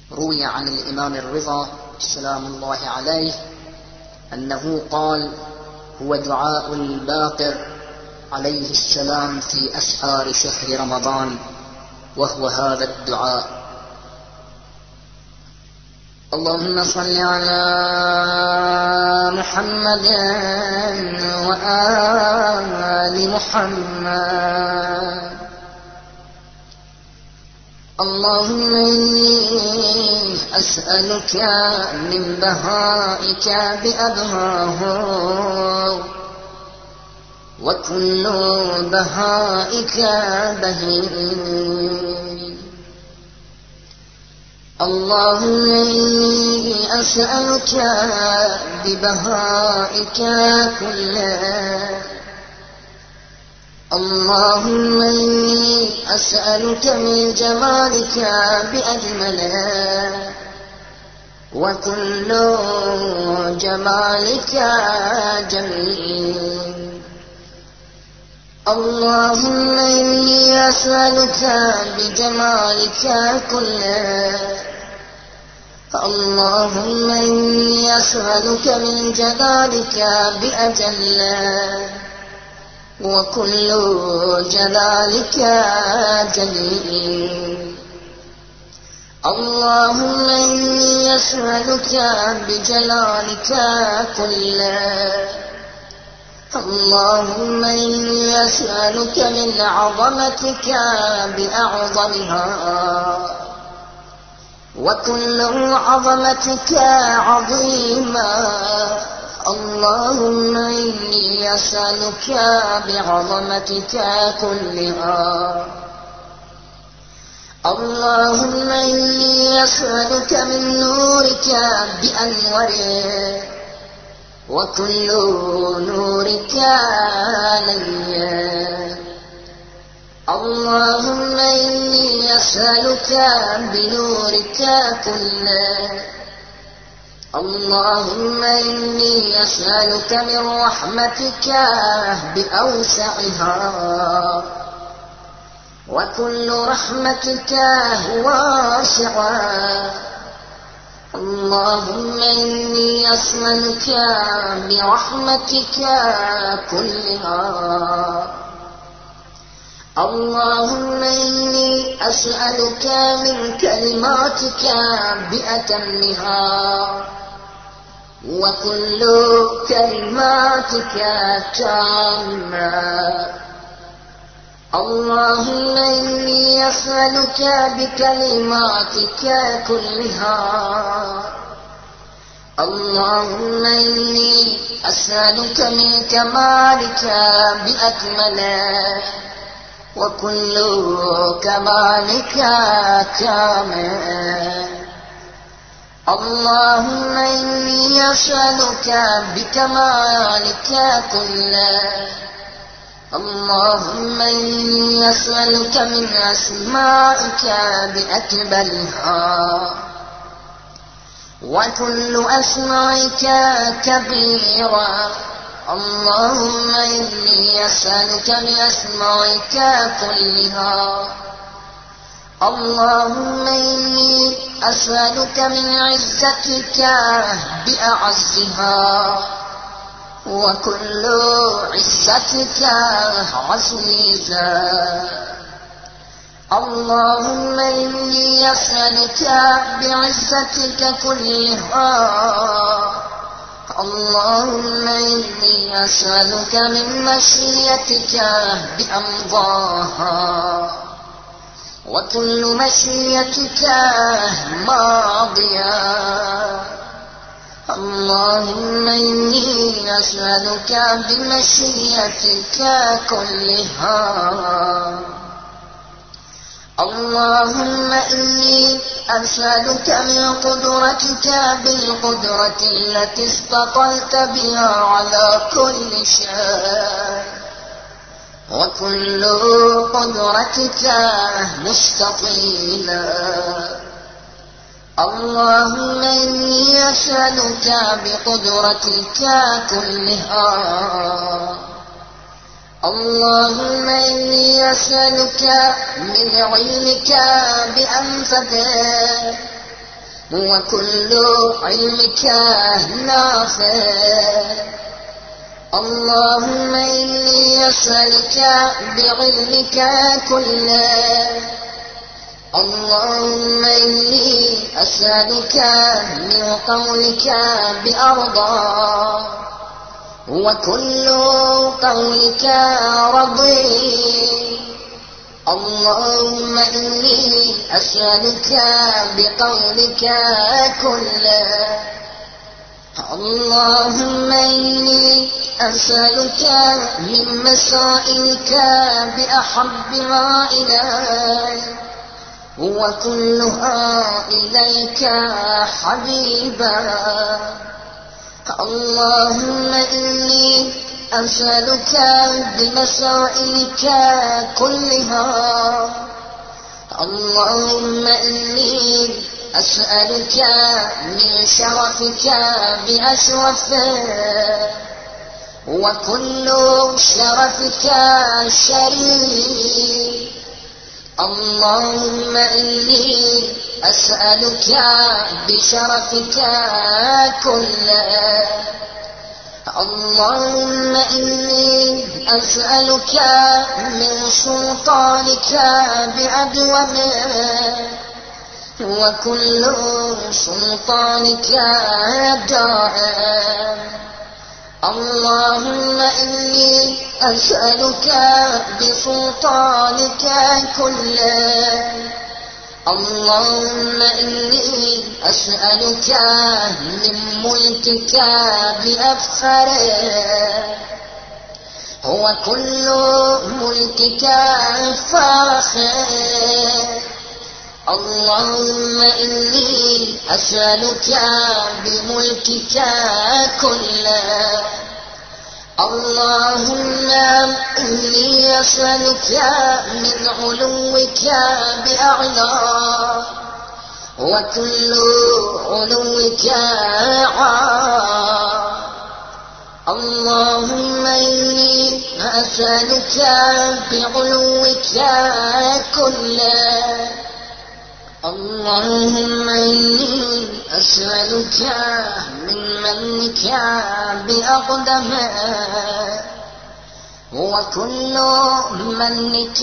روي عن الإمام الرضا سلام الله عليه أنه قال: هو دعاء الباقر عليه السلام في أسحار شهر رمضان، وهو هذا الدعاء: اللهم صل على محمد وآل محمد. اللهم إني أسألك من بهائك بأبهاه، وكل بهائك بهيء. اللهم إني أسألك ببهائك كله. اللهم إني أسألك من جمالك بأجمله، وكل جمالك جميل. اللهم إني أسألك بجمالك كله. اللهم إني أسألك من جلالك بأجله، وكل جلالك جليل. اللهم إني أسألك بجلالك كله. اللهم إني أسألك من عظمتك بأعظمها، وكل عظمتك عظيما. اللهم إني أسألك بعظمتك كلها. اللهم إني أسألك من نورك بأنوره، وكل نورك لي. اللهم إني أسألك بنورك كله. اللهم إني أسألك من رحمتك بأوسعها، وكل رحمتك واسعة. اللهم إني أسألك برحمتك كلها. اللهم إني أسألك من كلماتك بأتمها، وكل كلماتك تامة. اللهم إني أسألك بكلماتك كلها. اللهم إني أسألك من كمالك بأكمله، وكل كمالك كامل. اللهم إني أسألك بكمالك كله. اللهم إني أسألك من أسمائك بأكملها، وكل أسمائك كبيرة. اللهم إني أسألك بأسمائك كلها. اللهم إني أسألك من عزتك بأعزها، وكل عزتك عزيزا. اللهم إني أسألك بعزتك كلها. اللهم إني أسألك من مشيئتك بأمضاها، وكل مشيئتك ماضية. اللهم إني أسألك بمشيئتك كلها. اللهم إني أسألك من قدرتك بالقدرة التي استطلت بها على كل شيء، وكل قدرتك مستطيلة. اللهم إني أسألك بقدرتك كلها. اللهم إني أسألك من علمك بأنفذه، وكل علمك نافع. اللهم إني أسألك بعلمك كله. اللهم إني أسألك من قولك بأرضى وكل قولك رضي. اللهم إني أسألك بقولك كله. اللهم إني أسألك من مسائلك بأحبها إليك وكلها إليك حبيبا. اللهم إني أسألك بمسائلك كلها. اللهم إني أسألك من شرفك بأشرفه وكل شرفك شريف. اللهم إني أسألك بشرفك كله. اللهم إني أسألك من سلطانك بأدومه وكل سلطانك دائم. اللهم إني أسألك بسلطانك كله. اللهم إني أسألك من ملكك بأفخره وكل ملكك فاخر. اللهم إني أسألك بملكك كله. اللهم إني أسألك من علوك بأعلى وكل علوك عال. اللهم إني أسألك بعلوك كله. اللهم إني أسألك من منك بأقدمه وكل منك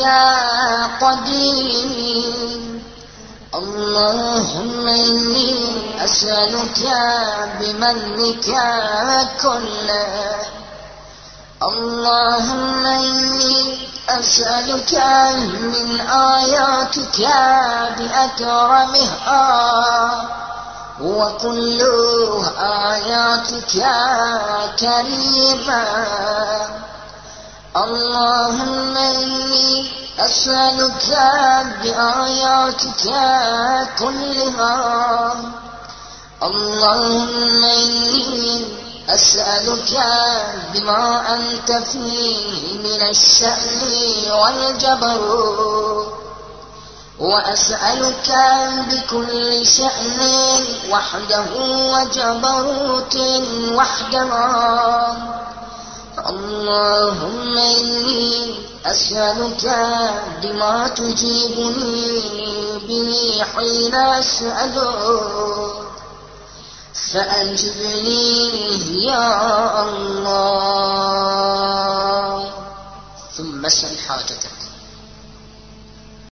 قديم. اللهم إني أسألك بمنك كله. اللهم إني أسألك من آياتك بأكرمها وكل آياتك كريمة. اللهم إني أسألك بآياتك كلها. اللهم إني أسألك بما أنت فيه من الشأن والجبروت وأسألك بكل شأن وحده وجبروت وحده. اللهم إني أسألك بما تجيبني به حين أسألك فأجبني يا الله. ثم اسأل حاجتك.